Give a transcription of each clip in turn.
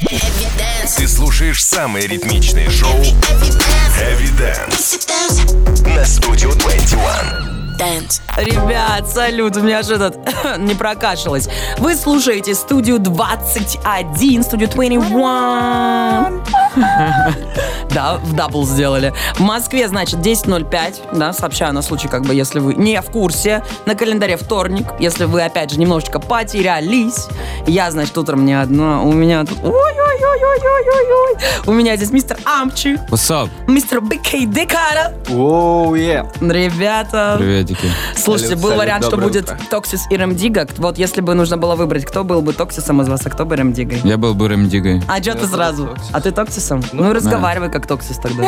Ты слушаешь самые ритмичные шоу Heavy Dance на Studio 21. Dance. Ребят, салют, у меня же этот не прокашлялось. Вы слушаете студию 21, студию 21. Да, в дабл сделали. В Москве, значит, 10:05. Да, сообщаю на случай, как бы, если вы не в курсе. На календаре вторник. Если вы, опять же, немножечко потерялись. Я, значит, утром не одна. У меня тут... Ой-ой-ой-ой-ой-ой-ой. У меня здесь мистер Амчи. What's up? Мистер Бикей Декара. Оу, yeah. Ребята. Приветики. Слушайте, был вариант, что будет Токсис и Ремдига. Вот если бы нужно было выбрать, кто был бы Токсисом из вас, а кто бы Ремдигой. Я был бы Ремдигой. А что ты сразу? А ты Токсисом? Ну, разговаривай как Токсис тогда.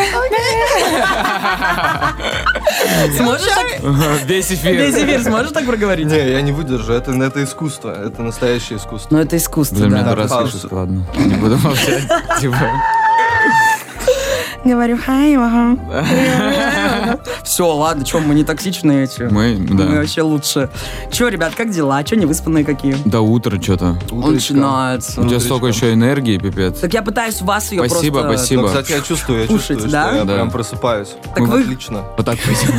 Сможешь так? Весь эфир. Весь эфир сможешь так проговорить? Не, я не выдержу, это искусство, это настоящее искусство. Ну, это искусство, Для меня да. расслышишь, ладно. Не буду молчать. Говорю, хай, ага. Все, ладно, что, мы не токсичные эти. Мы, да. Мы вообще лучше. Че, ребят, как дела? Че, невыспанные какие? До утра что-то. Начинается. У тебя столько еще энергии, пипец. Так я пытаюсь вас ее Спасибо, просто... спасибо. Ну, кстати, я чувствую, Кушать, что да? я Да. прям просыпаюсь. Так вы- Отлично. Вот так пойдем.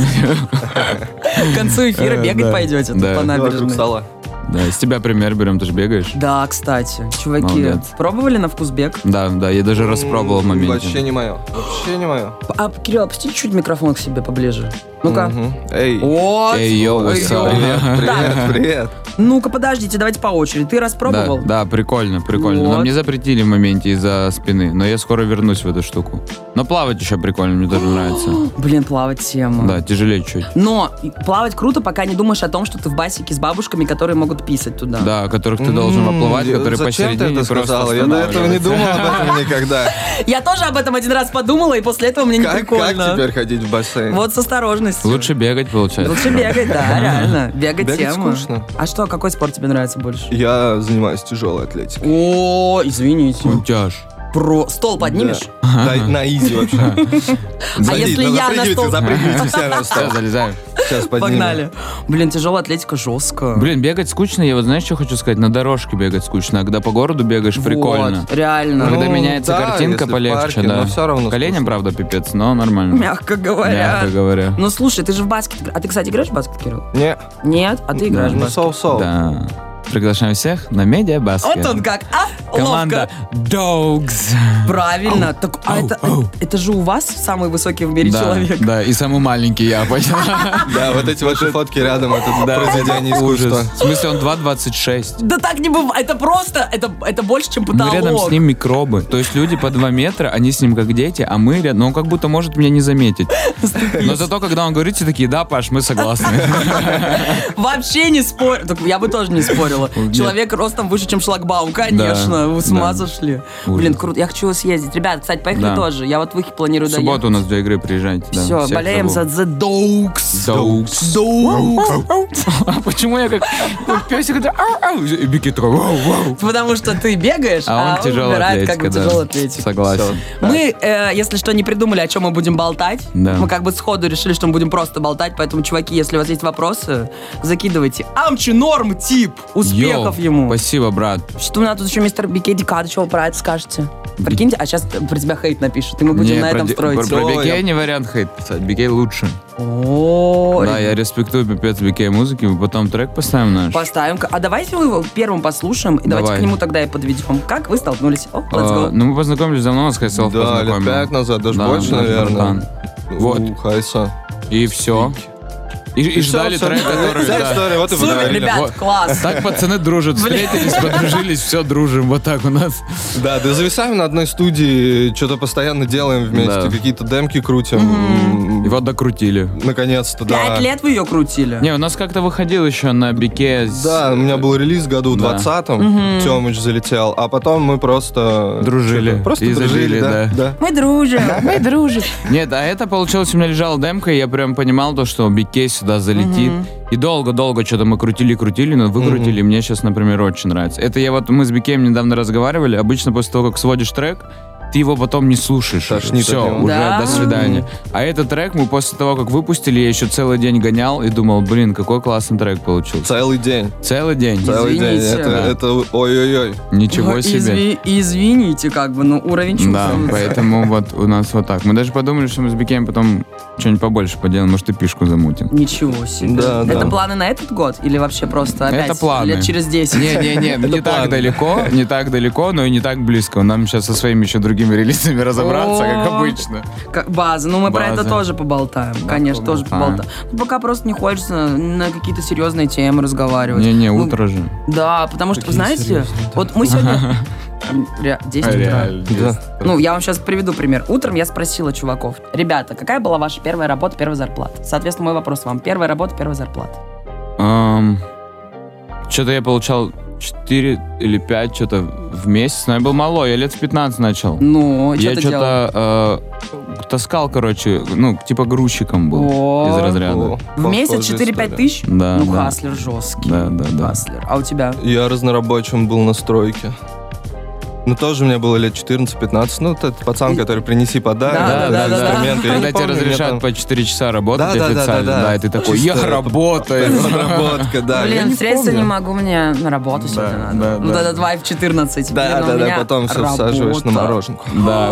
К концу эфира бегать Да. пойдете тут Да. по Вокруг набережной. стола. Да, с тебя пример берем, ты же бегаешь. Да, кстати, чуваки, Молодец. пробовали на вкус бег? Да, я даже распробовал в моменте. Вообще не мое. Вообще не мое. Кирилл, опусти чуть микрофон к себе поближе. Ну-ка. Мгм. Эй. Вот. Эй, йоу, Ой, what's йоу. up? Привет, привет. Ну-ка, подождите, давайте по очереди. Ты распробовал? Да, прикольно. Вот. Но мне запретили в моменте из-за спины. Но я скоро вернусь в эту штуку. Но плавать еще прикольно, мне тоже нравится. Блин, плавать тема. Да, тяжелее чуть. Но плавать круто, пока не думаешь о том, что ты в басике с бабушками, которые могут писать туда. Да, которых ты должен оплывать, которые Зачем ты посередине это просто сказала? Я до этого не думал об этом никогда. Я тоже об этом один раз подумала, и после этого мне не Как прикольно. теперь ходить в бассейн? Вот с осторожностью. Лучше бегать, получается. Лучше бегать, да, реально. Бегать Бегать тема. скучно. А что, какой спорт тебе нравится больше? Я занимаюсь тяжелой атлетикой. О, извините. Кутяж. Стол поднимешь? Да, на изи вообще. А если я на стол... Запрыгивайте все на стол. Все, залезаем. Сейчас поднимем. Погнали. Блин, тяжелая атлетика жестко. Блин, бегать скучно. Я вот знаешь, что хочу сказать? На дорожке бегать скучно. А когда по городу бегаешь, прикольно. Вот, реально. Когда Ну, меняется да, картинка, если в полегче, парке, да. но всё равно Коленям, скучно. правда, пипец, но нормально. Мягко говоря. Мягко говоря. Ну слушай, ты же в баскет... А ты, кстати, играешь в баскет, Кирилл? Не, Нет? А ты играешь в ну баскет? соу-соу. Да. Приглашаем всех на медиабаскет. Вот он как, Команда ловко. Dogs. Правильно. Так, это же у вас самый высокий в мире Да, человек. да, и самый маленький я, понял. Да, вот эти ваши фотки рядом, это произведение искусства. Ужас. В смысле, он 2,26. Да так не бывает. Это просто, это больше, чем Ну, потолок. рядом с ним микробы. То есть люди по 2 метра, они с ним как дети, а мы рядом. Но он как будто может меня не заметить. Но зато, когда он говорит, все такие, да, Паш, мы согласны. Вообще не спорю. Так я бы тоже не спорила. Нет. Человек ростом выше, чем шлагбаум. Конечно. Да, Вы с ума да. сошли. Ужас. Блин, круто. Я хочу съездить. Ребят, кстати, поехали Да. тоже. Я вот в их планирую В доехать. субботу у нас 2 игры, приезжайте. да. Все, Всех болеем зову. за The Dogs. Dogs. Dogs. Почему я как песик? И Бики такой, вау. Потому что ты бегаешь, А он тяжелая выбирает как бы атлетика, да. тяжелую атлетику. Согласен. Мы, если что, не придумали, о чем мы будем болтать. Да. Мы как бы сходу решили, что мы будем просто болтать. Поэтому, чуваки, если у вас есть вопросы, закидывайте. Амчи норм тип. Успехов Йоу, ему. Спасибо, брат. Что у нас тут еще мистер Бикей Дикадо, что вы про это скажете? Прикиньте, а сейчас про тебя хейт напишут, и мы будем Не, на этом строить. Про Ой, Бикей я- не вариант хейт писать. Бикей лучше. О, Да, я респектую пипец Бикей музыки. Мы потом трек поставим наш. Поставим. А давайте мы его первым послушаем, и давайте Давай. к нему тогда и подведем. Как вы столкнулись? О, let's go. Ну, мы познакомились давно, нас Хайселф Да, лет познакомил. 5 назад, даже Да, больше, наш наверное. братан. Вот. Хайса. И все. И ждали всё, трек, который... вся да. история, вот и Супер, поговорили. ребят, Вот. класс. Так пацаны дружат, встретились, подружились, все, дружим, вот так у нас. Да, зависаем на одной студии, что-то постоянно делаем вместе, Да. какие-то демки крутим. И вот докрутили. Наконец-то, да. 5 лет вы ее крутили? Не, у нас как-то выходил еще на Бике. Да, у меня был релиз году в Да. 20-м, Тёмыч залетел, а потом мы просто... Дружили. что-то Просто И дружили, забили, да. да. Мы дружим. Мы дружим. Нет, а это получилось, у меня лежала демка, и я прям понимал то, что Бике сюда залетит. И долго-долго что-то мы крутили, но выкрутили. И мне сейчас, например, очень нравится. Это мы с Бикеем недавно разговаривали. Обычно после того, как сводишь трек, ты его потом не слушаешь. Тошнит Все, от него. уже Да? до свидания. А этот трек мы после того, как выпустили, я еще целый день гонял и думал, блин, какой классный трек получился. Целый день. Целый день. Целый день. Извините. Это ой-ой-ой. Ничего себе. Извините, как бы, ну, уровень чувств. Да, поэтому вот у нас вот так. Мы даже подумали, что мы с Бикеем потом что-нибудь побольше поделаем, может, и пишку замутим. Ничего себе. Да, Это да. планы на этот год? Или вообще просто опять Это планы. лет через 10? Не-не-не, не так далеко, но и не так близко. Нам сейчас со своими еще другими релизами разобраться, как О. обычно. Как база. Ну, мы про это База. тоже поболтаем. Да, Конечно, тоже поболтаем. поболтаем. Ну, пока просто не хочется на какие-то серьезные темы разговаривать. Не-не, Ну, утро же. Да, потому что, вы Какие знаете, серьезные, вот мы сегодня... 10 утра. Реально. Да. Ну, я вам сейчас приведу пример. Утром я спросила чуваков: ребята, какая была ваша первая работа, первая зарплата? Соответственно, мой вопрос вам: первая работа, первая зарплата. Что-то я получал 4 или 5 что-то в месяц, но я был малой, я лет в 15 начал. Ну, что Я ты делал? что-то таскал, короче, ну, типа грузчиком был О. из разряда. О, В месяц похожая 4-5 история. тысяч? Да, Ну, да. хаслер жесткий. Да. Хаслер. А у тебя? Я разнорабочим был на стройке. Ну, тоже мне было лет 14-15. Ну, вот этот пацан, который принеси подай, Да. инструменты. Я Когда не тебе помню, разрешают мне там по 4 часа работать Да, официально, да. и ты такой, Чисто я это работаю. разработка, да. я Блин, не встретиться не помню. могу, мне на работу сегодня Да, надо. да, Вот да. этот вайф 14. Да, Блин, у да, меня потом все работа. всаживаешь на мороженку. Да.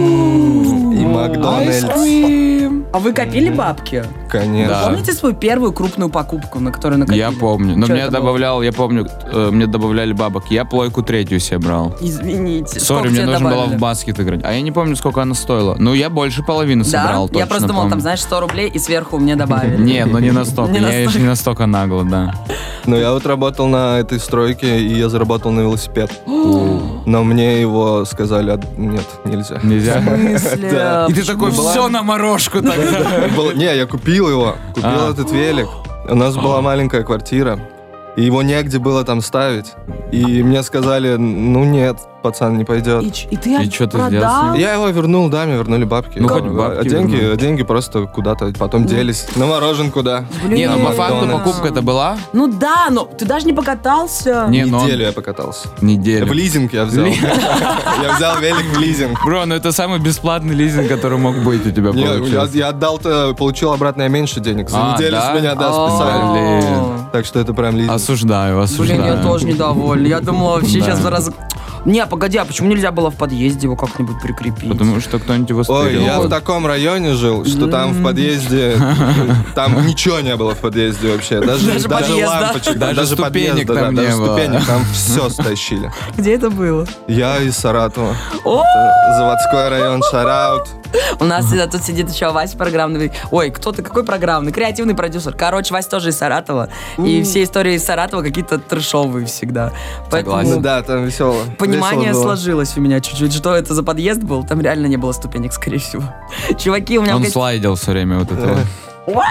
И Макдональдс. А вы копили бабки? Конечно. Да. Помните свою первую крупную покупку, на которую накопили? Я помню. Но Чё мне это было? добавлял, я помню, мне добавляли бабок. Я плойку 3 себе брал. Извините. Сори, Сколько мне тебе нужно было добавили? в баскет играть. А я не помню, сколько она стоила. Ну, я больше половины Да? собрал, точно Я просто думал, там, помню. знаешь, 100 рублей и сверху мне добавили. Не, ну не настолько. Не Я настолько. еще не настолько нагло, да. Ну, я вот работал на этой стройке, и я заработал на велосипед. Но мне его сказали, нет, нельзя. Нельзя. В смысле? Да. И ты такой, все на морожку тогда. Не, я купил его, купил А. этот велик. У нас была маленькая квартира, и его негде было там ставить. И мне сказали, ну нет, пацан, не пойдет. И ты И чё ты сделал с продал? ним? Я его вернул, да, мне вернули бабки. Ну, хоть бабки вернул. деньги просто куда-то потом делись. На мороженку, да. Блин. Не, ну по факту Макдональдс. покупка-то была Ну да, но ты даже не покатался. Не, но- Неделю я покатался. неделю. В лизинг я взял. Я взял велик в лизинг. Бро, ну это самый бесплатный лизинг, который мог быть у тебя Не, получился. я отдал-то, получил обратно я меньше денег. За А, неделю да? с меня, да, О. списали. Блин. Так что это прям лизинг. Осуждаю, Блин, осуждаю. я тоже недовольна. Я думала, вообще Да. сейчас раз... Не, погоди, а почему нельзя было в подъезде его как-нибудь прикрепить? Потому что кто-нибудь его Ой, стырил. я в таком районе жил, что там в подъезде, там ничего не было в подъезде вообще. Даже подъезда? лампочек, Даже ступенек подъезда, там да, не даже было. ступенек, там все стащили. Где это было? Я из Саратова. О, Заводской район, шараут. у нас тут сидит еще Вася программный. Ой, кто ты, какой программный? Креативный продюсер. Короче, Вася тоже из Саратова. И все истории из Саратова какие-то трэшовые всегда. Ну Поэтому да, там весело. понимание Весело было. сложилось у меня чуть-чуть. Что это за подъезд был? Там реально не было ступенек, скорее всего. Чуваки, у меня в Он гостях... слайдил все время вот это вот.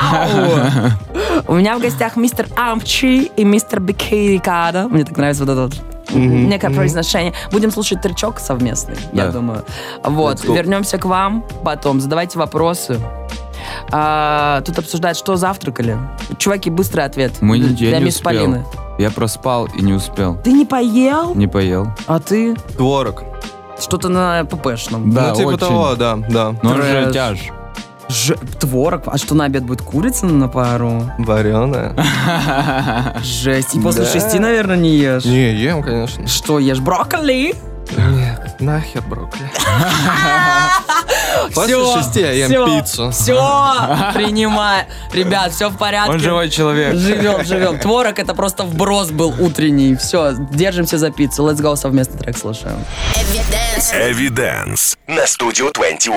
У меня в гостях мистер Амчи и мистер Бикейрикадо. Мне так нравится вот это вот некое произношение. Будем слушать тречок совместный, я Да. думаю. Вот, Let's go. вернемся к вам потом. Задавайте вопросы. Тут обсуждают, что завтракали. Чуваки, быстрый ответ. Я для не мисс успел. Полины. Я проспал и не успел. Ты не поел? Не поел. А ты? Творог. Что-то на ППшном. Да, Ну, типа очень. того, да, да. Но он же Трэш. тяж. Творог? А что на обед будет? Курица на пару? Вареная. Жесть. И после Да. 6, наверное, не ешь. Не, ем, конечно. Что ешь? Брокколи? Нет, нахер брокколи. После 6 я ем пиццу. Все, принимай. Ребят, все в порядке. Он живой человек. Живем. Творог это просто вброс был утренний. Все, держимся за пиццу. Let's go, совместный трек слушаем. Evidence на студию 21.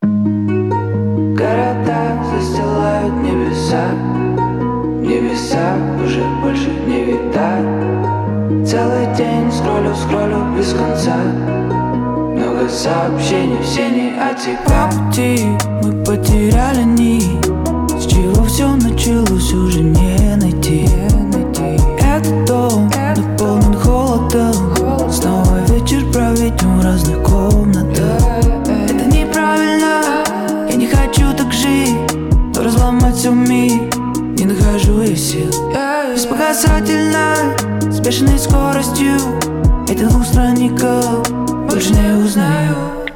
Города застилают небеса, небеса уже больше не видать. Целый день скроллю без конца, много сообщений, все не о тебе. По пути мы потеряли нить, с чего все началось уже не найти. Этот дом наполнен холодом, снова вечер проведем в разных комнатах. Это неправильно, я не хочу так жить, но разломать все миг не нахожу я сил. Беспоказательно, с бешеной скоростью этих двух странников больше не узнаю.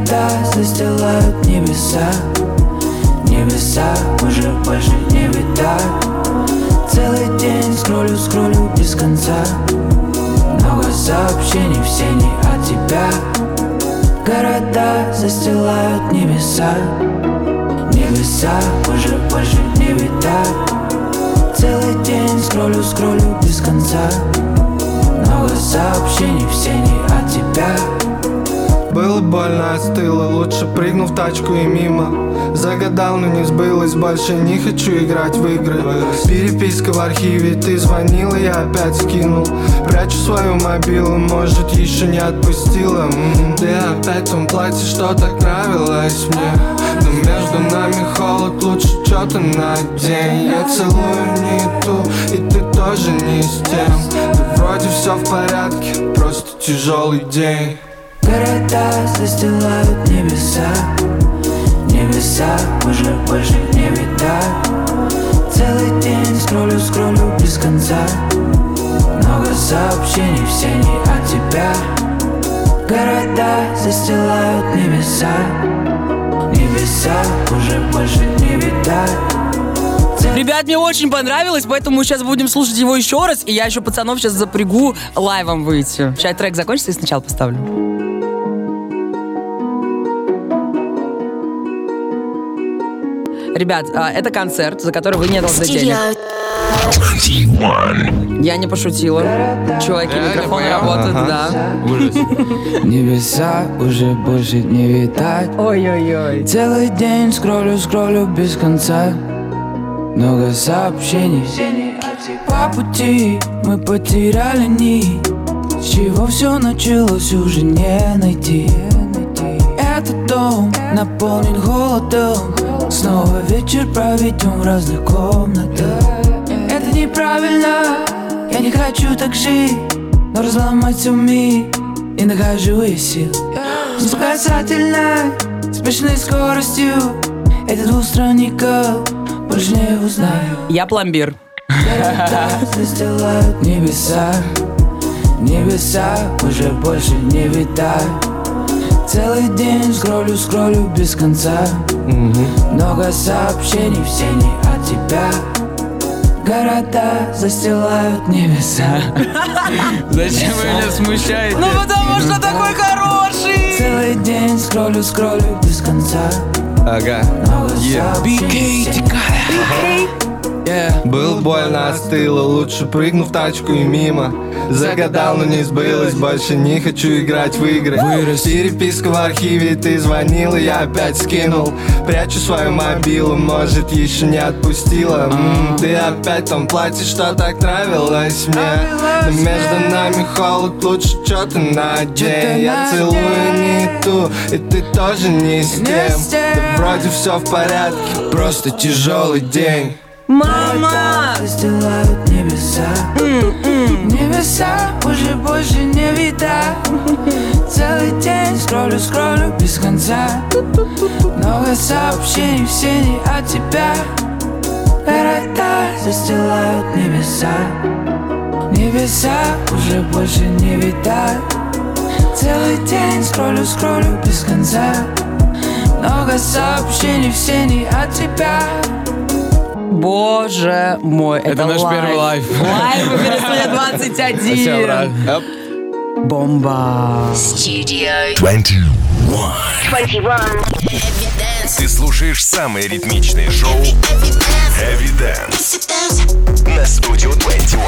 Города застилают небеса. Небеса уже больше не видать. Целый день скроллю без конца. Много сообщений, все не от тебя. Города застилают небеса. Небеса уже больше не видать. Целый день скроллю без конца. Много сообщений, все не от тебя. Было больно, остыло, лучше прыгну в тачку и мимо. Загадал, но не сбылось, больше не хочу играть в игры. Переписка в архиве, ты звонила, я опять скинул. Прячу свою мобилу, может еще не отпустила. Ты опять в том платье, что так нравилось мне. Но между нами холод, лучше что-то надень. Я целую не ту, и ты тоже не с тем. Да вроде все в порядке, просто тяжелый день. Города застилают небеса. Небеса уже больше не видать. Целый день скроллю без конца. Много сообщений, все не от тебя. Города застилают небеса. Небеса уже больше не видать. Ребят, мне очень понравилось, поэтому мы сейчас будем слушать его еще раз, и я еще пацанов сейчас запрягу лайвом выйти. Сейчас трек закончится и сначала поставлю. Ребят, это концерт, за который вы не должны денег. Я не пошутила. Чуваки, микрофон работает, да. Ужас. Небеса уже больше не видать. Ой-ой-ой. Целый день скроллю без конца. Много сообщений. По пути мы потеряли нить. С чего все началось, уже не найти. Этот дом наполнен холодом. Снова вечер проведем в разных комнатах. Это неправильно, я не хочу так жить. Но разломать все миг и нахожу я сил. С касательной, с бешеной скоростью. Эти двухстранников больше не узнаю. Я пломбир. Города застилают небеса. Небеса уже больше не видать. Целый день скроллю без конца. Много сообщений, все не от тебя. Города застилают небеса. Зачем вы меня смущаете? Ну потому что такой хороший. Целый день скроллю без конца. Ага. Много сообщений, все не от тебя. Был больно, остыло, лучше прыгну в тачку и мимо. Загадал, но не сбылось, больше не хочу играть в игры. Переписка в архиве, ты звонила, я опять скинул. Прячу свою мобилу, может еще не отпустила. Ты опять в том платье, что так нравилось мне. Но между нами холод, лучше что-то надень. Я целую не ту, и ты тоже не с тем. Да вроде все в порядке, просто тяжелый день. Мама! Застилают небеса. Небеса уже больше не видать. Целый день скроллю без конца. Много сообщений, все не от тебя. Города застилают небеса. Небеса уже больше не видать. Целый день скроллю без конца. Много сообщений, все не от тебя. Боже мой, это наш лайв. первый лайв. Лайв в Студия 21. Бомба. Studio 21. Ты слушаешь самые ритмичные шоу Heavy Dance на Studio 21.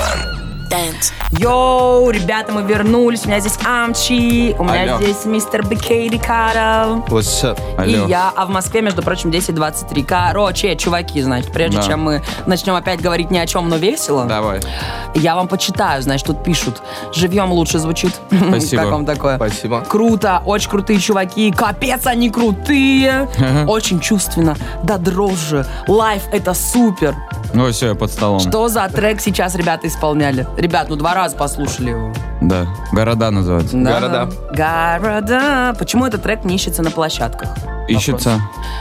Йоу, ребята, мы вернулись. У меня здесь Амчи, у меня Алло. здесь мистер БК Рикардо. What's up? И Алло. я, а в Москве, между прочим, 10:23. Короче, чуваки, значит, прежде Да. чем мы начнем опять говорить ни о чем, но весело, Давай. я вам почитаю, значит, тут пишут. Живьем лучше звучит. Спасибо. Как вам такое? Спасибо. Круто, очень крутые чуваки, капец, они крутые. Очень чувственно, до дрожи. Лайв — это супер. Ну все, я под столом. Что за трек сейчас ребята исполняли? Ребят, ну 2 раза послушали его. Да. Города называется. Да. Города. Города. Почему этот трек не ищется на площадках? Ищется.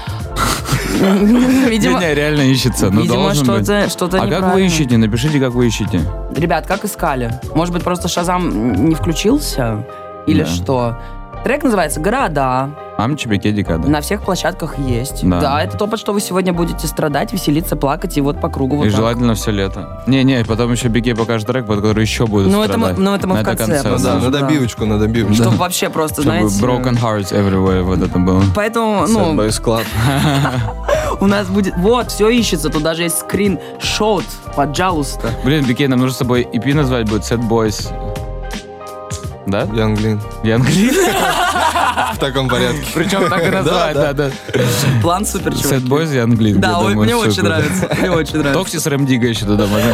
Видимо, Не, реально ищется. Ну, видимо, должен быть. что-то А как вы неправильно. ищете? Напишите, как вы ищете. Ребят, как искали? Может быть, просто Шазам не включился? Или Да. что? Трек называется «Города». Амчи, Бике, Декада. На всех площадках есть. Да. Да, это то, под что вы сегодня будете страдать, веселиться, плакать, и вот по кругу. Вот И так. желательно все лето. Не, потом еще Бике покажет трек, под который еще будет Ну, это страдать. мы в конце концерт. просто. Да, на добивочку. Чтобы вообще просто, Чтобы знаете... broken hearts everywhere вот это было. Поэтому, Sad ну, Boys Club. у нас будет... Вот, все ищется. Тут даже есть скриншот. Пожалуйста. Блин, Бике, нам нужно с тобой EP назвать будет Sad Boys. Да? Young Lean. Young Lean? В таком порядке. Причем так и назвать, да. План супер, чувак. Sad Boys, Young Lean. Да, я ой, думаю, мне очень супер. нравится. Мне очень нравится. Токсис Рэм Дига еще туда можно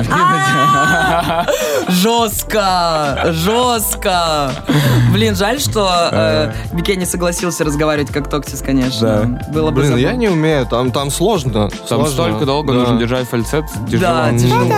Жестко. Блин, жаль, что Бике не согласился разговаривать как Токсис, конечно. Было бы Блин, забавно. я не умею, там сложно. Там сложно. столько долго Да. нужно держать фальцет. Тяжело. Да, тяжело.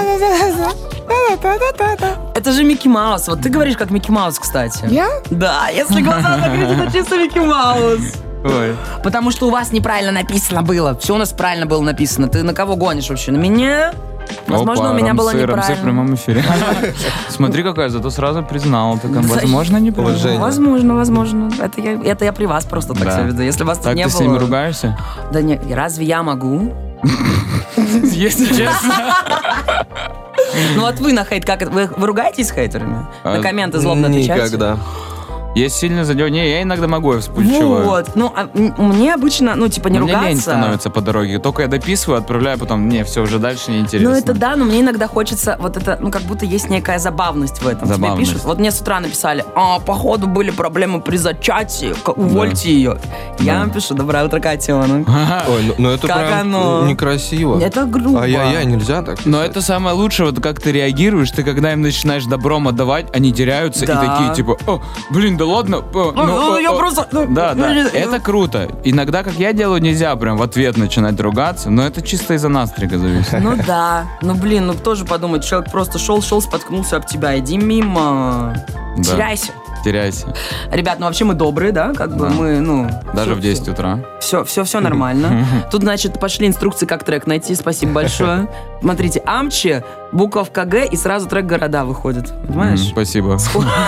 Это же Микки Маус. Вот ты говоришь как Микки Маус, кстати. Я? Да, если глаза закрыть, это чисто Микки Маус. Ой. Потому что у вас неправильно написано было. Все у нас правильно было написано. Ты на кого гонишь вообще? На меня? Возможно, Опа, у меня было Рамсы в неправильно. прямом эфире. Смотри, какая, зато сразу признал. Так, возможно, не Уважение. Возможно. Это я при вас просто так Да. себя веду. Если вас тут Так не ты было... с ними ругаешься? Да не, разве я могу? Если честно. Ну вот вы на хейт, как это? Вы ругаетесь с хейтерами? На комменты злобно отвечаете? Никогда. Есть сильно задел. Не, я иногда могу, я вспыльчиваю. Вот, ну, мне обычно, ну, типа, не Мне лень ругаться. становится по дороге. Только я дописываю, отправляю, потом, не, все, уже дальше неинтересно. Ну, это да, но мне иногда хочется, вот это, ну, как будто есть некая забавность в этом. Забавность. Тебе пишут, вот мне с утра написали, походу были проблемы при зачатии, увольте ее. Я вам пишу, доброе утро, Катя. Ну, Ой, ну это Как прям оно? некрасиво. это грубо. Ай-яй-яй, нельзя так. Но это самое лучшее, вот как ты реагируешь, ты когда им начинаешь добром отдавать, они теряются Да. и такие, типа, блин, да ладно. Я просто... Да, это круто. Иногда, как я делаю, нельзя прям в ответ начинать ругаться, но это чисто из-за настрига зависит. Ну да, ну блин, ну кто же подумает, человек просто шел, споткнулся об тебя, иди мимо, Да. теряйся. Теряйся. Ребят, ну вообще мы добрые, да, как бы Да. мы, ну... Даже в 10 утра. Все нормально. Тут, значит, пошли инструкции, как трек найти. Спасибо большое. Смотрите, Амчи, буковка Г, и сразу трек «Города» выходит. Понимаешь? Спасибо.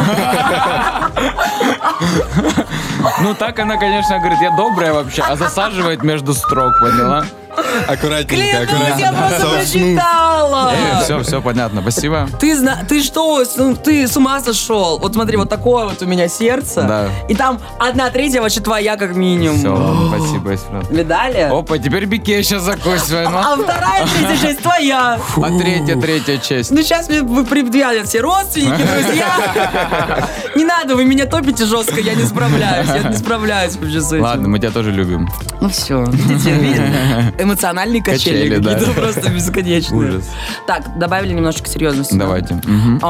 Ну так она, конечно, говорит, я добрая вообще, а засаживает между строк, поняла? Аккуратненько, Клянусь, я просто аккуратненько. прочитала! Все понятно, спасибо. Ты что, ты с ума сошел? Вот смотри, вот такое вот у меня сердце. Да. И там 1/3 вообще твоя, как минимум. Все, ладно, спасибо, Эсфрат. Видали? Опа, теперь Бике сейчас закусит А свою. вторая третья часть твоя. А третья часть. Ну, сейчас мне предъявят все родственники, друзья. Не надо, вы меня топите жестко, я не справляюсь вообще с этим. Ладно, мы тебя тоже любим. Ну все, видите, эмоциональные качели Качели, да. какие-то просто бесконечные. Ужас. Так, добавили немножечко серьезности. да? Давайте. Мгм.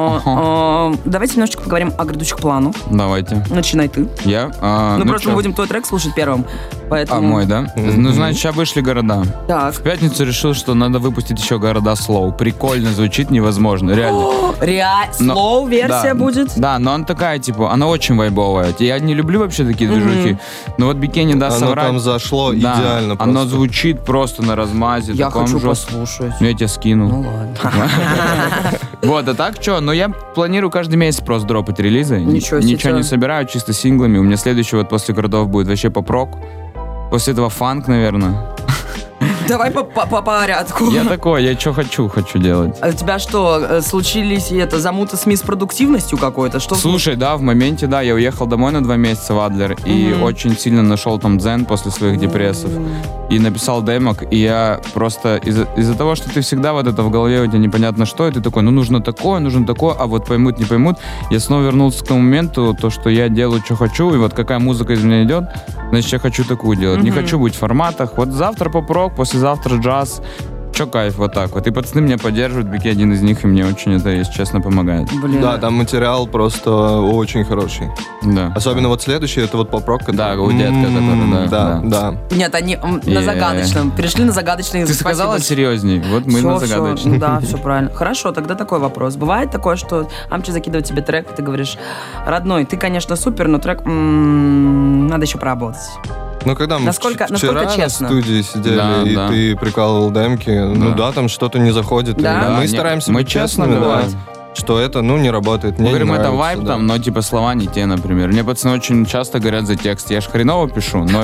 Давайте немножечко поговорим о грядущих планах. Давайте. Начинай ты. Я? Ну, просто чё? мы будем твой трек слушать первым. Поэтому... Мой, да? Ну, значит, сейчас вышли города. Так. В пятницу решил, что надо выпустить еще города слоу. Прикольно звучит, невозможно, реально. Но- Слоу-версия да, будет? Да, но она такая, типа, она очень вайбовая. Я не люблю вообще такие движухи. Но вот Бике не даст Оно соврать. там зашло Да, идеально оно просто. звучит просто на размазе. Я таком хочу жестком. послушать. Ну, я тебе скину. Ну ладно. Вот, а так что? Ну, я планирую каждый месяц просто дропать релизы. Ничего себе. Ничего не собираю, чисто синглами. У меня следующий вот после городов будет вообще поп-рок. После этого фанк, наверное. Давай по порядку. Я такой, я что хочу делать. А у тебя что, случились замуты с мисс-продуктивностью какой-то? Что? Слушай, да, в моменте, да, я уехал домой на 2 месяца в Адлер и очень сильно нашел там дзен после своих депрессов. И написал демок, и я просто из-за того, что ты всегда вот это в голове, у тебя непонятно что, и ты такой, ну нужно такое, а вот поймут, не поймут. Я снова вернулся к тому моменту, то, что я делаю, что хочу, и вот какая музыка из меня идет, значит, я хочу такую делать. Не хочу быть в форматах. Вот завтра поп-рок, послезавтра джаз. Че кайф, вот так вот. И пацаны меня поддерживают, Бике один из них, и мне очень это, если честно, помогает. Блин. Да, там материал просто очень хороший. Да. Особенно вот следующий, это вот поп-рок. Да, у детка, который, Да. Нет, они на загадочном. Перешли на загадочный. Ты сказала серьезней? Вот мы на загадочном. Да, все правильно. Хорошо, тогда такой вопрос. Бывает такое, что Амчи закидывает тебе трек, и ты говоришь, родной, ты, конечно, супер, но трек надо еще поработать. Ну, когда мы Насколько вчера на честно? студии сидели, Да, и да. ты прикалывал демки, ну да, там что-то не заходит. Да? и мы Не, стараемся мы быть честно честными, да. говорим. что это, не работает. Мне Мы говорим, не это нравится, вайб да. там, но типа слова не те, например. Мне пацаны очень часто говорят за текст. Я ж хреново пишу, но...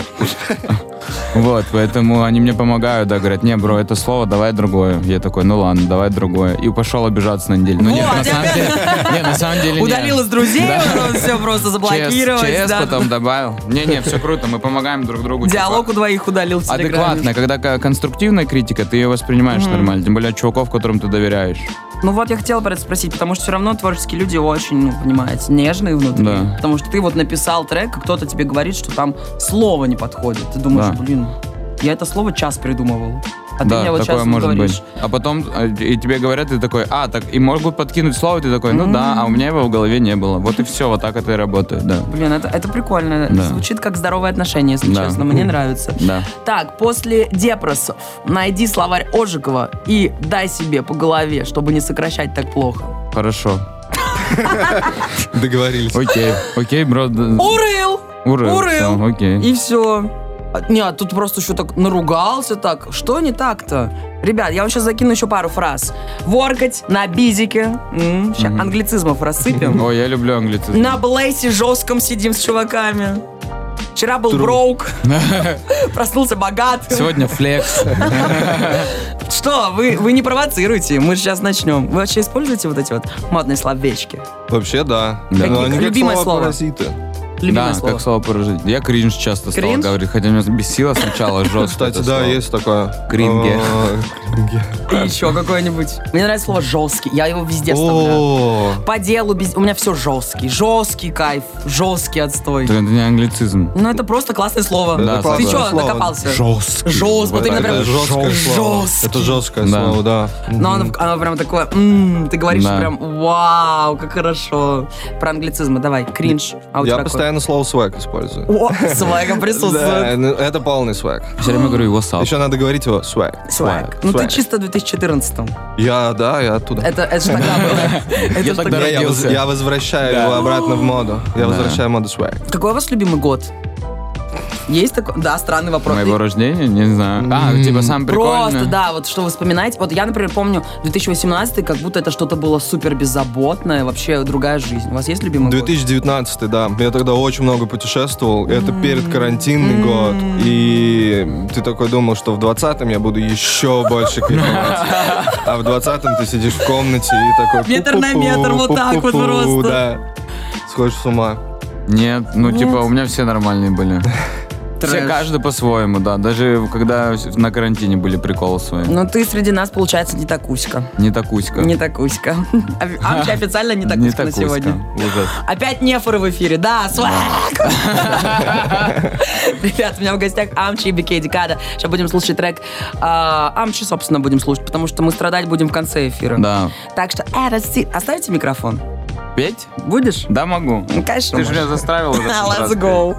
Вот, поэтому они мне помогают, да, говорят, не, бро, это слово, давай другое. Я такой, ну ладно, давай другое. И пошел обижаться на неделю. Ну нет, на самом деле нет. Удалил из друзей, все просто заблокировать. ЧС потом добавил. Не, все круто, мы помогаем друг другу. Диалог у двоих удалил в Телеграме. Адекватно, когда конструктивная критика, ты ее воспринимаешь нормально. Тем более от чуваков, которым ты доверяешь. Ну вот я хотела про это спросить, потому что все равно творческие люди очень, понимаете, нежные внутри. Да. Потому что ты вот написал трек, и кто-то тебе говорит, что там слово не подходит. Ты думаешь, блин, я это слово час придумывал. А ты мне вот такое сейчас может говоришь. быть. А потом и тебе говорят, ты такой, так и могут подкинуть слово, и ты такой, ну да, а у меня его в голове не было. Вот и все, вот так это и работает, да. Блин, это прикольно. Да. Звучит как здоровые отношения, если Да. честно. Мне нравится. Да. Так, после депросов найди словарь Ожегова и дай себе по голове, чтобы не сокращать так плохо. Хорошо. Договорились. Окей, бро. Урыл! Урыл. Всё, окей. И все. Нет, тут просто еще так наругался так. Что не так-то? Ребят, я вам сейчас закину еще пару фраз. Воркать на бизике. Сейчас англицизмов рассыпем. Ой, я люблю англицизм. На блейсе жестком сидим с чуваками. Вчера был броук. Проснулся богатым. Сегодня флекс. Что, вы не провоцируйте, мы же сейчас начнем. Вы вообще используете вот эти вот модные словечки? Вообще, да. Да. Но они как Любимое слова слово? паразиты. Любимое Да, слово. как слово поражить. Я кринж часто стал Кринж? говорить, хотя меня бесило сначала жестко. Кстати, это да, слово. есть такое. Кринге. И еще какой-нибудь. Мне нравится слово жесткий. Я его везде вставляю. О, По делу, у меня все жесткий. Жесткий кайф, жесткий отстой. Это не англицизм. Ну, это просто классное слово. Да, Ты классное что, слово. докопался? Жесткий. Жесткий. Вот именно прям это жесткое слово. жесткий. Это жесткое Да. слово, да. Но оно прям такое, ты говоришь Да. прям, вау, как хорошо. Про англицизмы давай, кринж. А у тебя Я какой? постоянно слово свэг использую. О, свэгом Да, присутствует. ну, это полный свэг. Все время говорю его сал. Еще надо говорить его свэг. Свэг. Ну ты Свэг. чисто в 2014-м. Я оттуда. Это же тогда было. Это Я ж тогда тогда- родился. Я возвращаю его обратно в моду. Я возвращаю моду свэг. Какой у вас любимый год? Есть такой? Да, странный вопрос. Моего рождения? Не знаю. Типа сам прикольно. Просто, да, вот что вы вспоминаете. Вот я, например, помню 2018, как будто это что-то было супер беззаботное, вообще другая жизнь. У вас есть любимый год? 2019, да. Я тогда очень много путешествовал. Это перед карантинный год. И ты такой думал, что в 20-м я буду еще больше кайфовать. А в 20-м ты сидишь в комнате и такой... Метр на пу-пу-пу, метр, вот так вот пу-пу-пу, просто. Да. Сходишь с ума. Нет, типа у меня все нормальные были. Все, Трэш. каждый по-своему, да. Даже когда на карантине были приколы свои. Ну, ты среди нас, получается, не такуська. Не такуська. Не такуська. Амчи официально не Не такуська на сегодня. Ужас. Опять нефоры в эфире, да, свак! Ребят, у меня в гостях Амчи и Бикей Дикада. Сейчас будем слушать трек. Амчи, собственно, будем слушать, потому что мы страдать будем в конце эфира. Да. Так что, оставите микрофон. Петь? Будешь? Да, могу. Ну, конечно. Ты же меня заставил уже. Let's go.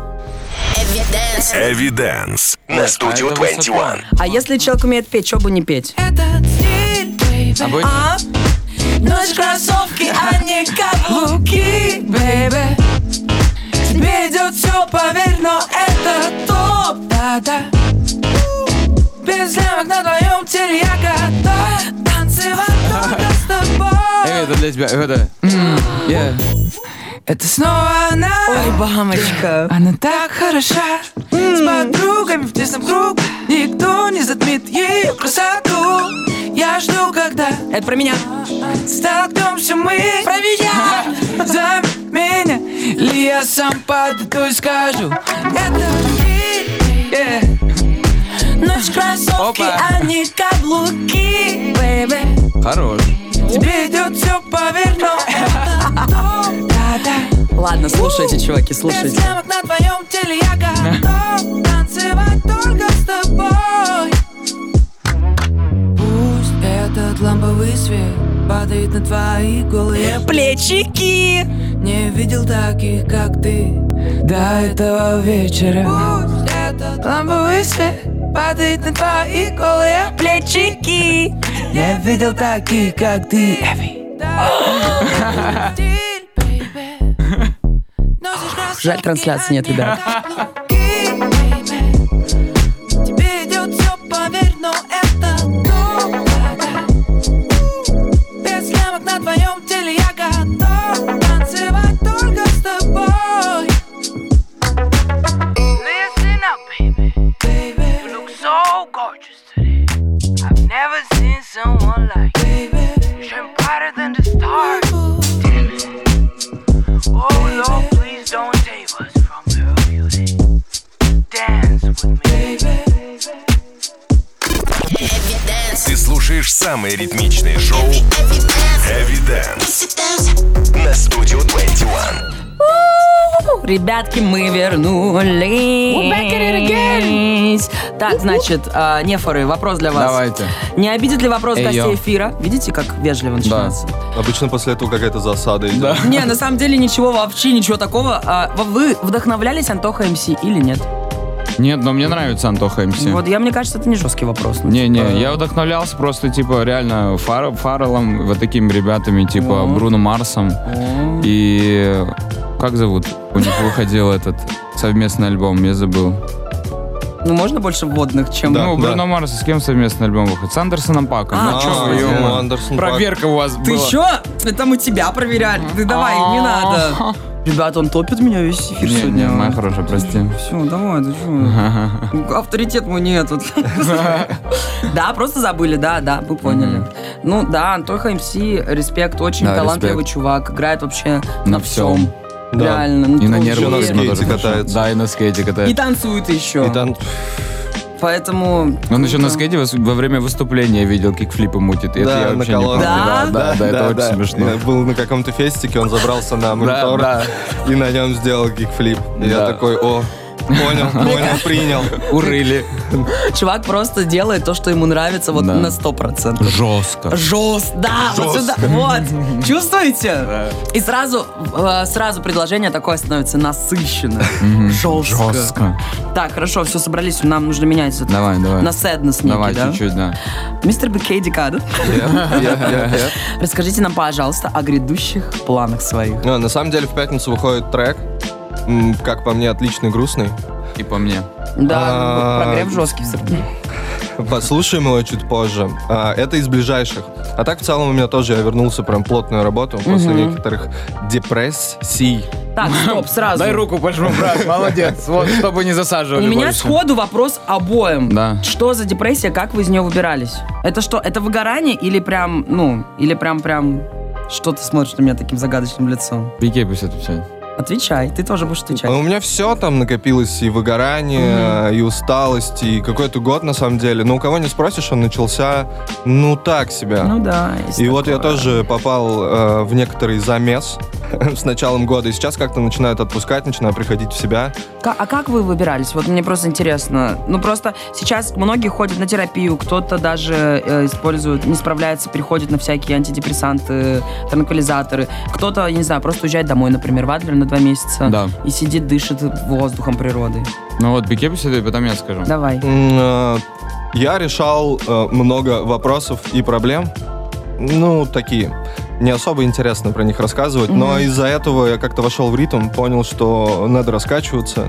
Evidence на студию это 21. А если человек умеет петь, что бы не петь? Этот стиль, baby. А будет? Носишь кроссовки, а не каблуки, baby. Тебе идет все, поверь, но это топ, да-да. Без лямок на твоем теле я готов танцевать только с тобой. Это для тебя. Это. Yeah. Это снова она. Ой, бамочка. Она так хороша. С подругами в тесном кругу. Никто не затмит ее красоту. Я жду, когда Это про меня. столкнемся мы. Про меня. За меня. Или я сам подойду и скажу. Это ты, yeah. Носишь кроссовки, Опа. а не каблуки, baby. Хорош. Тебе идет все, поверь, но это топ, да-да. Ладно, слушайте, чуваки, Без слушайте. лямок на твоем теле я готов танцевать только с тобой. Пусть этот ламповый свет падает на твои голые Плечики. Не видел таких, как ты до этого вечера. Пусть этот ламповый свет падает на твои голые Плечики. Не видел таких, как ты. Жаль, трансляции нет, ребят. Тебе идет все, поверь, но это топ. Без лямок на твоем теле я Ты слушаешь самые ритмичные шоу Heavy Dance на Studio 21. Ребятки, мы вернулись. Так, значит, нефоры, вопрос для вас. Давайте. Не обидит ли вопрос Эй, гостей йо. эфира? Видите, как вежливо начинается? Обычно после этого какая-то засада идет. Не, на самом деле ничего, вообще ничего такого. Вы вдохновлялись Антоха МС или нет? Нет, но мне нравится Антоха МС. Вот, мне кажется, это не жесткий вопрос. Не, я вдохновлялся просто, типа, реально Фарреллом, вот такими ребятами, типа, Бруно Марсом. И как зовут? У них выходил этот совместный альбом, я забыл. Ну, можно больше вводных, чем... Да. Бруно Марс с кем совместный альбом выходит? С Андерсоном Паком. Ну, чё вы, ё-моё. Андерсон Пак. Проверка у вас Ты была. чё? Это мы тебя проверяли. Ты давай, не надо. Ребята, он топит меня весь эфир Не, сегодня. моя хорошая, прости. Все, давай, ты чё? Авторитет мой нет тут. Да, просто забыли, да, мы поняли. Ну да, Антоха МС, респект, очень Да, талантливый респект. чувак, играет вообще На на всем. всем. Да. Реально. ну, И на тоже. нервах на ему скейте тоже хорошо. катается. Да, и на скейте И катается. танцует еще. И там Поэтому... Он еще на круто. скейте во время выступления видел, кикфлипы мутит. И это Да, я на вообще не колонке. понял. Да? Да, это очень смешно. Я был на каком-то фестике, он забрался на монитор да. и на нем сделал кикфлип. И я Да. такой, понял, принял. Урыли. Чувак просто делает то, что ему нравится, вот Да. на 100%. Жестко. Да, вот сюда, вот, чувствуете? И сразу предложение такое становится насыщенное, жестко. Жестко. Так, хорошо, все, собрались, нам нужно менять это. Давай. На сэднес некий, Давай, да? чуть-чуть, да. Мистер Бекей Декада, расскажите нам, пожалуйста, о грядущих планах своих. На самом деле в пятницу выходит трек, как по мне, отличный, грустный. И по мне. Да, прогрев жесткий. Послушаем его чуть позже. Это из ближайших. А так, в целом, у меня тоже, я вернулся прям в плотную работу после некоторых депрессий. Так, стоп, сразу. Дай руку пожму, брат, молодец. Вот, чтобы не засаживали У меня больше. сходу вопрос обоим. Да. Что за депрессия, как вы из нее выбирались? Это что, это выгорание или прям, что ты смотришь на меня таким загадочным лицом? Пикей пусть отвечает. Отвечай, ты тоже будешь отвечать. У меня все там накопилось, и выгорание, и усталость, и какой-то год, на самом деле. Но у кого не спросишь, он начался, так себе. Ну да, есть И вот я такое. тоже попал в некоторый замес с началом года. И сейчас как-то начинает отпускать, начинаю приходить в себя. А как вы выбирались? Вот мне просто интересно. Просто сейчас многие ходят на терапию, кто-то даже использует, не справляется, переходит на всякие антидепрессанты, транквилизаторы. Кто-то, я не знаю, просто уезжает домой, например, в Адлер на 2 месяца. Да. И сидит, дышит воздухом природы. Ну вот, Пикей пусть отвечает, потом я скажу. Давай. Я решал много вопросов и проблем. Такие. Не особо интересно про них рассказывать, но из-за этого я как-то вошел в ритм, понял, что надо раскачиваться.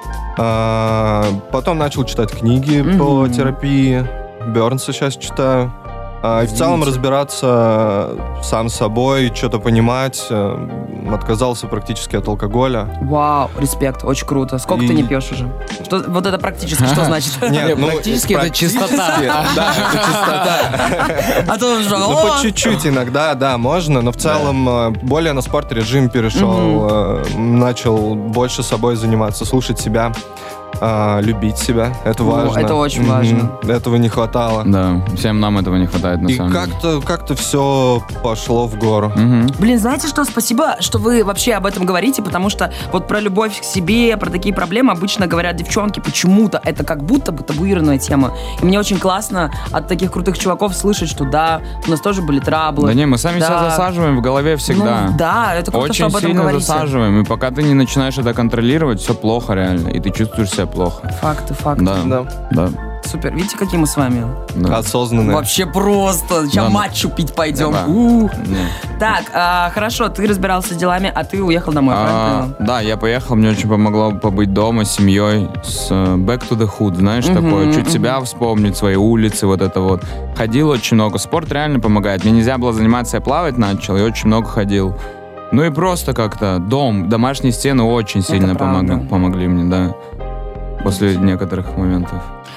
Потом начал читать книги по терапии. Бернса сейчас читаю. И в целом разбираться сам с собой, что-то понимать. Отказался практически от алкоголя. Вау, респект, очень круто. Сколько ты не пьешь уже? Вот это практически что значит? Нет, практически это чистота. Да, это чистота. А то уже... По чуть-чуть иногда, да, можно, но в целом более на спорт-режим перешел, начал больше собой заниматься, слушать себя, любить себя, это важно. Это очень важно. Этого не хватало. Да, всем нам этого не хватает, на И самом деле. как-то все пошло в гору. Блин, знаете что? Спасибо, что вы вообще об этом говорите, потому что вот про любовь к себе, про такие проблемы обычно говорят девчонки, почему-то это как будто бы табуированная тема. И мне очень классно от таких крутых чуваков слышать, что да, у нас тоже были траблы. Да не, мы сами Да. себя засаживаем в голове всегда. Ну, да, это круто, что Очень об этом сильно говорите. засаживаем. И пока ты не начинаешь это контролировать, все плохо реально. И ты чувствуешь себя плохо. Факты. Да. Супер. Видите, какие мы с вами? Да. Осознанно. Вообще просто. Сейчас Да. матчу пить пойдем. Да. Не. Так, хорошо, ты разбирался с делами, а ты уехал домой, правильно? Да, я поехал, мне очень помогло побыть дома с семьей, с back to the hood, знаешь, такое, чуть себя вспомнить, свои улицы, вот это вот. Ходил очень много, спорт реально помогает. Мне нельзя было заниматься, я плавать начал, и очень много ходил. Ну и просто как-то домашние стены очень сильно правда. помогли мне, да, после некоторых моментов.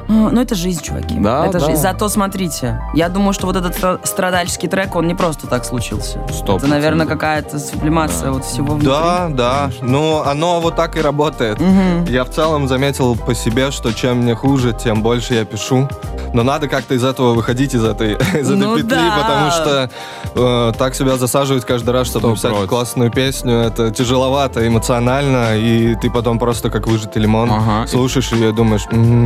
Ну, это жизнь, чуваки. Да, это да. жизнь. Зато смотрите, я думаю, что вот этот страдальческий трек, он не просто так случился. 100%. Это, наверное, какая-то сублимация вот всего внутри. Да. Ну, оно вот так и работает. Я в целом заметил по себе, что чем мне хуже, тем больше я пишу. Но надо как-то из этого выходить, из этой Ну петли, да. потому что так себя засаживать каждый раз, чтобы написать 100%. классную песню, это тяжеловато эмоционально, и ты потом просто как выжатый лимон Ага. слушаешь ее и думаешь,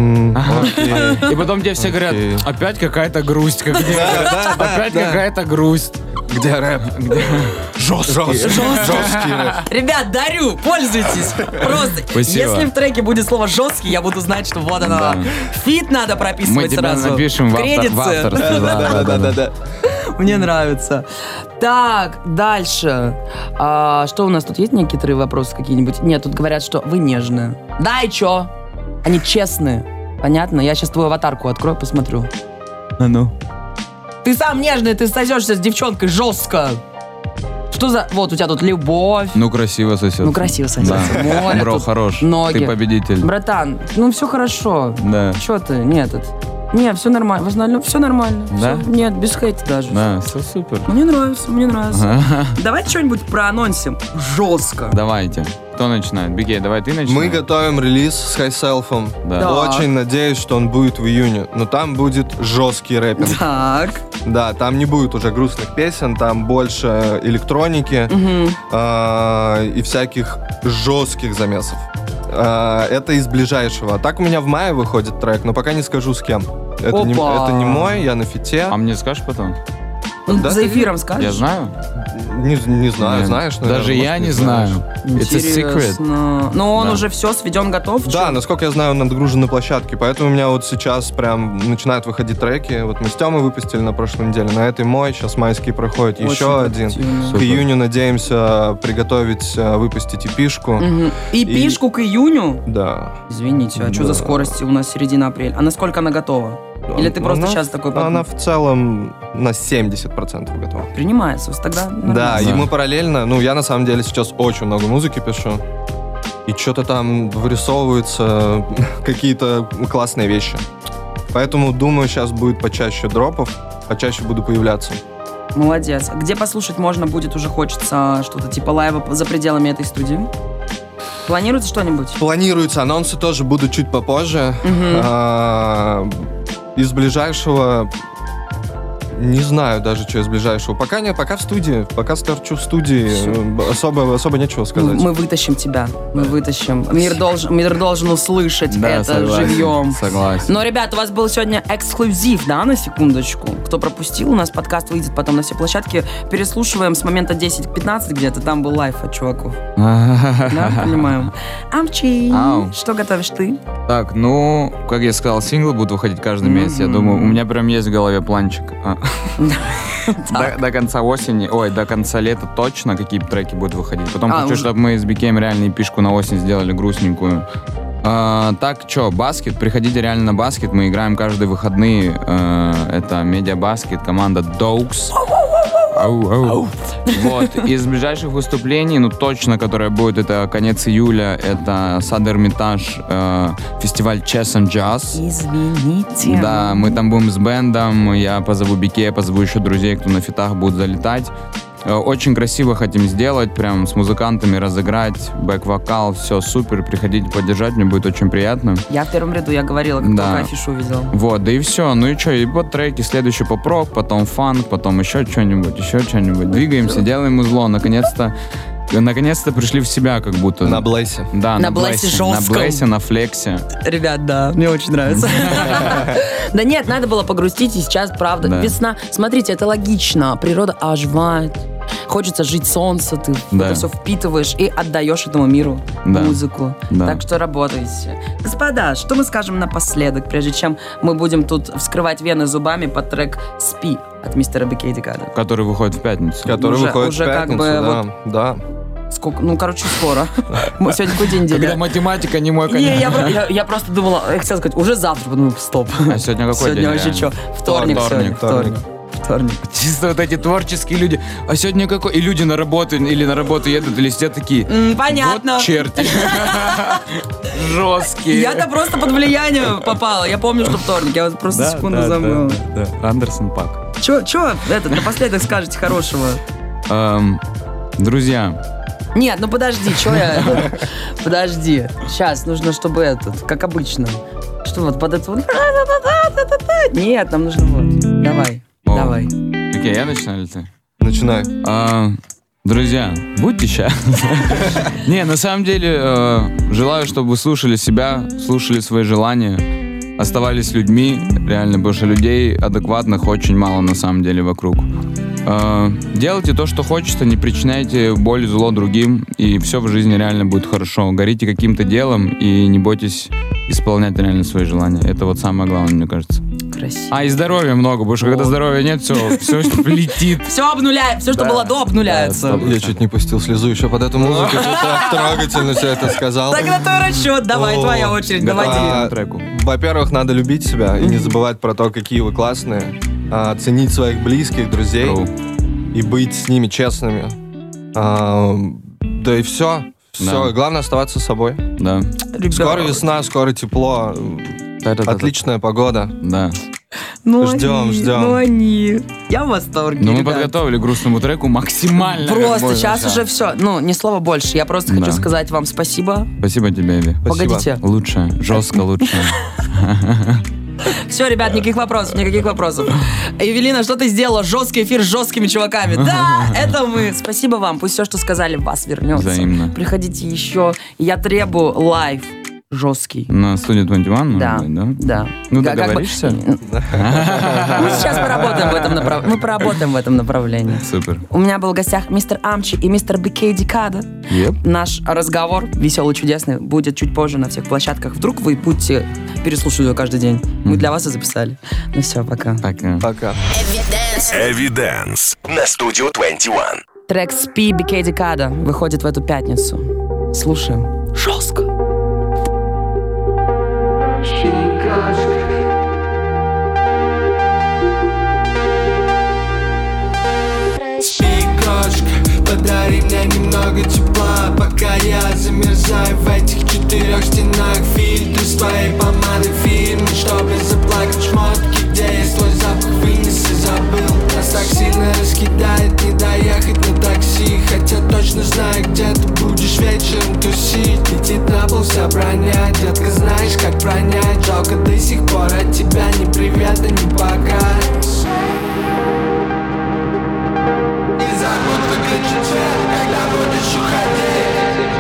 окей. И потом тебе все говорят, Окей. опять какая-то грусть. Опять какая-то грусть. Где рэп? Жесткий рэп. Ребят, дарю, пользуйтесь. Просто, Спасибо. если в треке будет слово «жесткий», я буду знать, что вот оно. Да. Фит надо Мы прописывать тебя сразу. напишем в Кредитсы. авторстве. Да. Мне нравится. Так, дальше. Что у нас тут? Есть некоторые вопросы какие-нибудь? Нет, тут говорят, что вы нежные. Да, и чё? Они честные. Понятно? Я сейчас твою аватарку открою, посмотрю. Ну. Ты сам нежный, ты сосешься с девчонкой жестко. Что за... Вот, у тебя тут любовь. Ну, красиво сосется. Ну, красиво сосется. Да. Море Бро, тут, хорош. ноги. Ты победитель. Братан, ну все хорошо. Да. Че ты? Нет, нет, все нормально. В основном все нормально. Да? Всё- нет, без хейта даже. Да, все супер. Мне нравится. Давайте что-нибудь проанонсим. Жестко. Давайте. Кто начинает? Бигей, давай ты начинаешь. Мы готовим релиз с Хайселфом. Да. Да. Очень надеюсь, что он будет в июне. Но там будет жесткий рэпинг. Так. Да, там не будет уже грустных песен, там больше электроники и всяких жестких замесов. Это из ближайшего. Так у меня в мае выходит трек, но пока не скажу с кем. Это не мой, я на фите. А мне скажешь потом? Ну, Да, за ты- эфиром скажешь? Я знаю. Не знаю, Нет. знаешь, наверное, Даже может, я не знаешь. знаю. It's a secret. Интересно. Но он Да. уже все сведен, готов? Да, чё? насколько я знаю, он отгружен на площадке, поэтому у меня вот сейчас прям начинают выходить треки. Вот мы с Тёмой выпустили на прошлой неделе, на этой мой, сейчас майский проходит Очень еще один. продуктивно. К Супер. июню надеемся приготовить, выпустить эпишку. Мгм. И пишку к июню? Да. Извините, а что Да. за скорости у нас середина апреля? А насколько она готова? Или ты просто Она- сейчас такой Она в целом на 70% готова. принимается? Тогда Да, нормально. и мы параллельно, я на самом деле сейчас очень много музыки пишу, и что-то там вырисовываются какие-то классные вещи. Поэтому, думаю, сейчас будет почаще дропов, почаще буду появляться. Молодец. Где послушать можно будет, уже хочется что-то типа лайва за пределами этой студии? Планируется что-нибудь? Планируются анонсы тоже будут чуть попозже. Из ближайшего... Не знаю даже, что из ближайшего. Пока нет, пока в студии. Пока старчу в студии. Особо нечего сказать. Мы вытащим тебя. Мы вытащим. Мир должен услышать Да, это согласен, живьем. Согласен. Но, ребят, у вас был сегодня эксклюзив, да, на секундочку. Кто пропустил, у нас подкаст выйдет потом на все площадки. Переслушиваем с момента 10-15 где-то. Там был лайф от чуваков. Да, понимаем. Амчи, Ау. что готовишь ты? Так, как я сказал, синглы будут выходить каждый месяц. Я думаю, у меня прям есть в голове планчик. До конца осени, до конца лета точно какие треки будут выходить. Потом хочу, уже. чтобы мы с Бикеем реально эпишку на осень сделали грустненькую. Так, баскет? Приходите реально на баскет. Мы играем каждые выходные. Это медиабаскет, команда Dogs. Вот. Из ближайших выступлений, точно, которое будет, это конец июля, это Сад Эрмитаж, фестиваль Chess and Jazz. Извините. Да, мы там будем с бэндом, я позову Бике, позову еще друзей, кто на фитах будет залетать. Очень красиво хотим сделать, прям с музыкантами разыграть, бэк-вокал, все супер, приходите поддержать, мне будет очень приятно. Я в первом ряду, я говорила, как Да. только афишу видела. Вот, да и все, и что, и вот треки, следующий поп-рок, потом фанк, потом еще что-нибудь. Двигаемся, делаем узло, наконец-то пришли в себя, как будто. На Блэйсе. Да, На Блэйсе На жестком. Блэйсе, на флексе. Ребят, да, мне очень нравится. Да нет, надо было погрустить, и сейчас, правда, Да. весна. Смотрите, это логично, природа оживает. Хочется жить солнце, ты Да. это все впитываешь и отдаешь этому миру Да. музыку. Да. Так что работайте. Господа, что мы скажем напоследок, прежде чем мы будем тут вскрывать вены зубами под трек «Спи» от мистера Бикей Дикадо? Который выходит в пятницу. Который Уже- выходит уже в как пятницу, бы да. Сколько? скоро. Сегодня какой день недели? Когда математика не мой конец. Не, я просто думала, я хотела сказать, уже завтра, подумала, стоп. А сегодня какой Сегодня день вообще реально? что? Вторник. Вторник. сегодня, вторник. вторник. Чисто вот эти творческие люди. А сегодня какой? И люди на работу или на работу едут, или сидят такие. Понятно. Вот черти. Жесткие. Я-то просто под влиянием попала. Я помню, что вторник. Я вот просто секунду забыла. Да. Андерсон Пак. Чё напоследок скажете хорошего? Друзья, Нет, ну подожди, что я... Подожди. Сейчас нужно, чтобы как обычно. Что вот под это вот... Нет, нам нужно вот. Давай. Окей, я начинаю или ты? Начинай. Друзья, будьте счастливы. Не, на самом деле, желаю, чтобы вы слушали себя, слушали свои желания, оставались людьми, реально, потому что людей адекватных очень мало на самом деле вокруг. Делайте то, что хочется, не причиняйте боль и зло другим, и все в жизни реально будет хорошо. Горите каким-то делом и не бойтесь исполнять реально свои желания. Это вот самое главное, мне кажется. Красиво. И здоровья много, потому что когда здоровья нет, все летит. Все обнуляется, все, что было до, обнуляется. Я чуть не пустил слезу еще под эту музыку. Ты так трогательно все это сказал. Так на твой расчет, давай, твоя очередь, доводи. Треку. Во-первых, надо любить себя и не забывать про то, какие вы классные. Ценить своих близких, друзей и быть с ними честными. Да и все. Все. Да. Главное оставаться собой. Да. Скоро весна, скоро тепло. Отличная погода. Да. Ждем. они. Я в восторге, Но мы ребят. подготовили к грустному треку максимально. как Просто можно, сейчас да. уже все. Ну, ни слова больше. Я просто хочу сказать вам спасибо. Спасибо тебе, Эви. Погодите. Лучше, жестко лучше. Все, ребят, никаких вопросов. Эвелина, что ты сделала? Жесткий эфир с жесткими чуваками. Да, это мы. Спасибо вам. Пусть все, что сказали, в вас вернется. Взаимно. Приходите еще. Я требую лайв жесткий. На студии 21, Да, может быть, да. Ну, Как бы- договоришься? Мы сейчас поработаем в этом направлении. Мы поработаем в этом направлении. Супер. У меня был в гостях мистер Амчи и мистер Бикейди Када. Наш разговор, веселый, чудесный, будет чуть позже на всех площадках. Вдруг вы будете переслушивать его каждый день. Мы для вас и записали. Ну все, пока. Пока. Evidence на студию 21. Трек «Спи» Бикейди Када выходит в эту пятницу. Слушаем. Жестко. Спи, крошка, подари мне немного тепла, пока я замерзаю в этих 4 стенах. Фильтр с твоей помады, фильм, чтобы заплакать. Шмотки, где есть твой запах, вынес и забыл. Нас так сильно раскидает, не доехать на такси. Хотя точно знаю, где ты будешь вечером тусить. Летит на пол вся броня, детка, знаешь, как пронять. Жалко до сих пор от тебя ни привета, ни пока. Не забудь выключить свет, когда будешь уходить.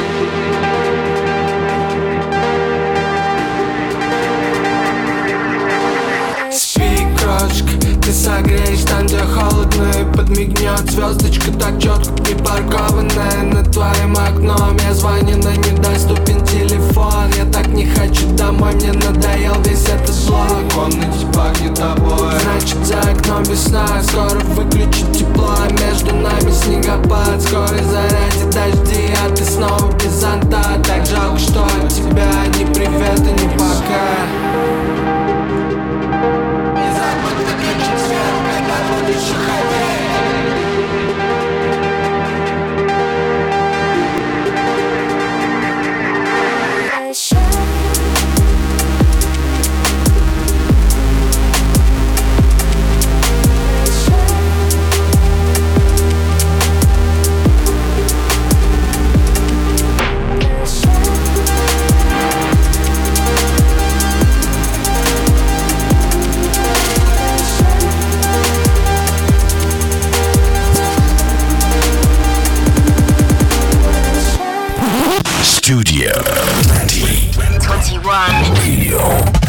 Спи, крошка, ты согреешь там, где холодно, и подмигнет звездочка так четко припаркованная над твоим окном. Я звоню, но недоступен телефон. Я так не хочу домой, мне надоел весь этот блок. В комнате пахнет тобой, значит за окном весна. Скоро выключить тепло, а между нами снегопад. Скоро зарядит дожди, а ты снова без зонта. Так жалко, что от тебя ни привета, ни пока. Не забудь выключить свет, когда будешь уходить. Studio 21 Radio.